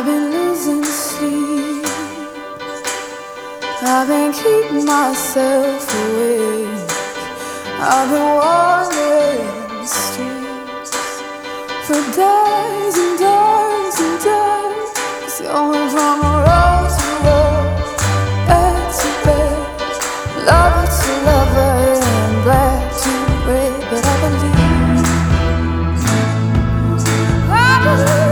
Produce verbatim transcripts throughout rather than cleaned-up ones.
I've been losing sleep. I've been keeping myself awake. I've been wandering the streets for days and days and days, going from road to road, bed to bed, lover to lover, and black to red. But I believe, I believe.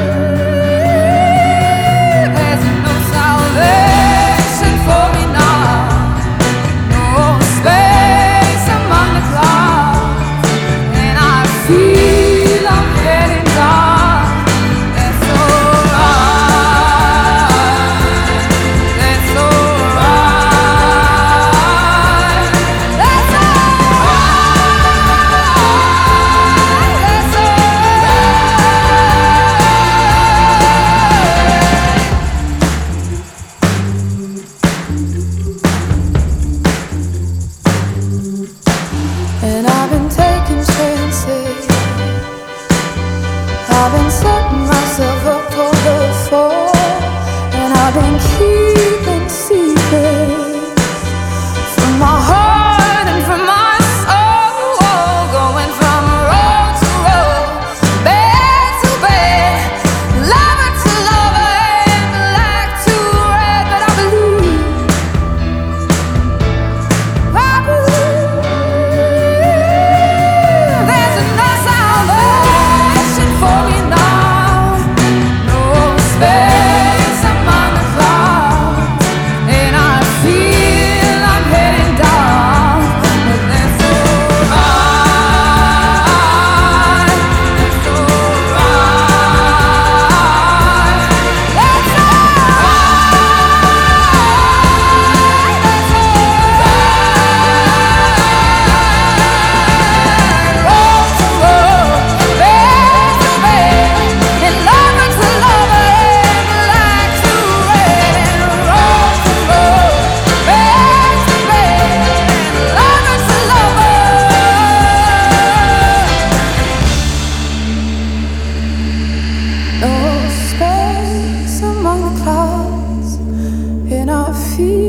And I've been taking chances. I've been setting myself up for the fall, and I've been keeping secrets from my heart and from my soul, going from road to road, bed to bed, lover to lover, and black to red. But I believe, I believe. No space among the clouds, and I feel